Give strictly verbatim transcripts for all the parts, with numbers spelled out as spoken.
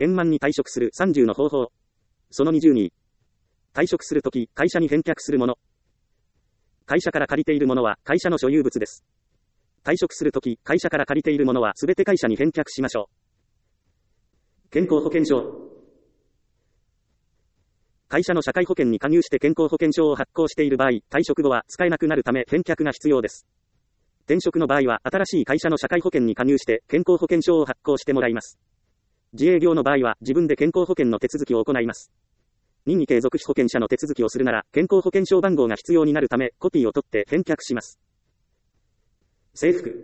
円満に退職するさんじゅうの方法。そのにじゅうに。退職するとき、会社に返却するもの。会社から借りているものは会社の所有物です。退職するとき、会社から借りているものはすべて会社に返却しましょう。健康保険証。会社の社会保険に加入して健康保険証を発行している場合、退職後は使えなくなるため返却が必要です。転職の場合は新しい会社の社会保険に加入して健康保険証を発行してもらいます。自営業の場合は自分で健康保険の手続きを行います。任意継続被保険者の手続きをするなら健康保険証番号が必要になるためコピーを取って返却します。制服。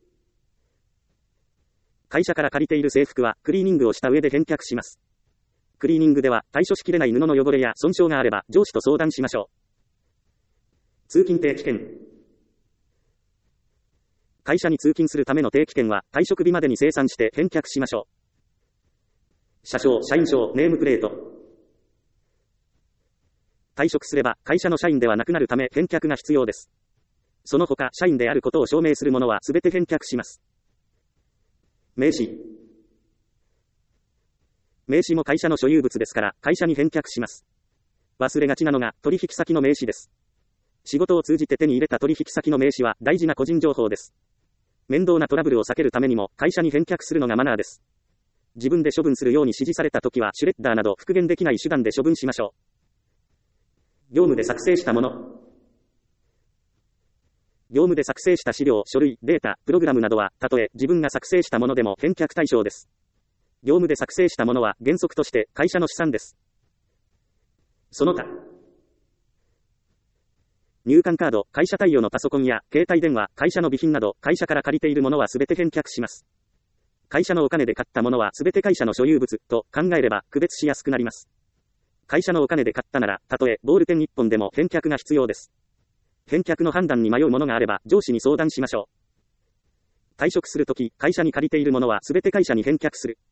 会社から借りている制服はクリーニングをした上で返却します。クリーニングでは対処しきれない布の汚れや損傷があれば上司と相談しましょう。通勤定期券。会社に通勤するための定期券は退職日までに精算して返却しましょう。社証、社員証、ネームプレート。退職すれば会社の社員ではなくなるため返却が必要です。その他社員であることを証明するものはすべて返却します。名刺。名刺も会社の所有物ですから会社に返却します。忘れがちなのが取引先の名刺です。仕事を通じて手に入れた取引先の名刺は大事な個人情報です。面倒なトラブルを避けるためにも会社に返却するのがマナーです。自分で処分するように指示されたときはシュレッダーなど復元できない手段で処分しましょう。業務で作成したもの。業務で作成した資料、書類、データ、プログラムなどはたとえ自分が作成したものでも返却対象です。業務で作成したものは原則として会社の資産です。その他。入館カード、会社対応のパソコンや携帯電話、会社の備品など会社から借りているものはすべて返却します。会社のお金で買ったものはすべて会社の所有物と考えれば区別しやすくなります。会社のお金で買ったなら、たとえボールペンいっぽんでも返却が必要です。返却の判断に迷うものがあれば上司に相談しましょう。退職するとき、会社に借りているものはすべて会社に返却する。